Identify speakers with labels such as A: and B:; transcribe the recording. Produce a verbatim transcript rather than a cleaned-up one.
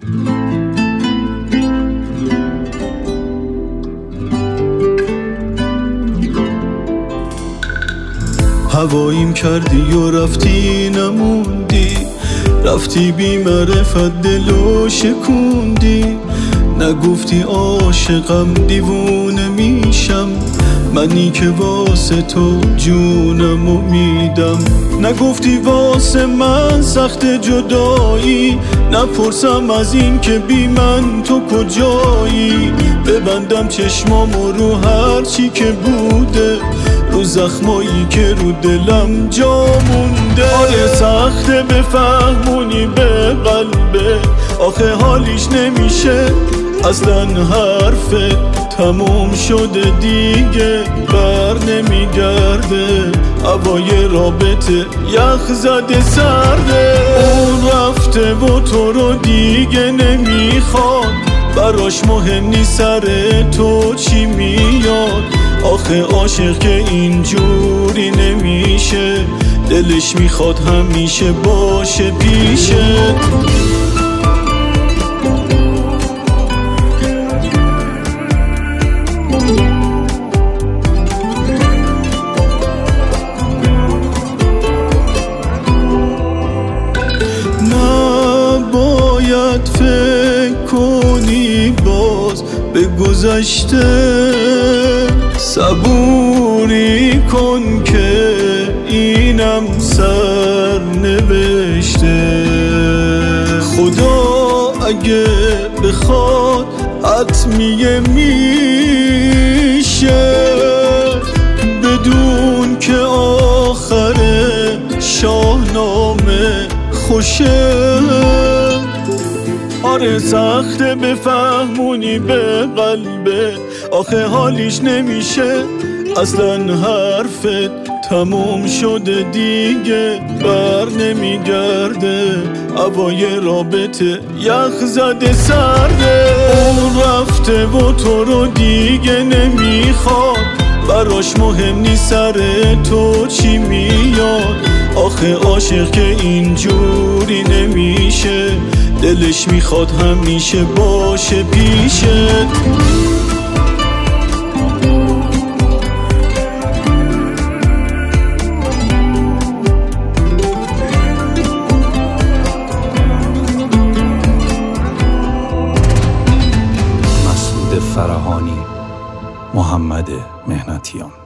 A: هواییم کردی و رفتی نموندی، رفتی بی معرفت دلو شکوندی. نگفتی عاشقم دیوونه میشم، منی که واسه تو جونمو میدم. نگفتی واسه من سخت جدایی، نپرسم از این که بی من تو کجایی. ببندم چشمامو رو هر چی که بوده، رو زخمایی که رو دلم جا مونده. آره سخته بفهمونی به قلبه، آخه حالیش نمیشه اصلا حرفه. تموم شده دیگه بر نمیگرده، هوای رابطه یخ زده سرده. اون رفته و تو رو دیگه نمیخواد، براش مهم نیست سر تو چی میاد. آخه عاشق که اینجوری نمیشه، دلش میخواد همیشه باشه پیشت. نباید فکر کنی باز به گذشته، صبوری کن که اینم سر نوشته. خدا اگه بخواد حتمیه میشه، بدون که آخر شاهنامه خوشه. آره سخته بفهمونی به قلبه، آخه حالیش نمیشه اصلا حرفت. تموم شده دیگه بر نمیگرده، هوای رابطه یخ زده سرده. اون رفته و تو رو دیگه نمیخواد، براش مهم نیست سر تو چی میاد. آخه عاشق که اینجوری نمیشه، دلش میخواد همیشه باشه پیشت.
B: مسعود فرهانی، محمد مهنتیان.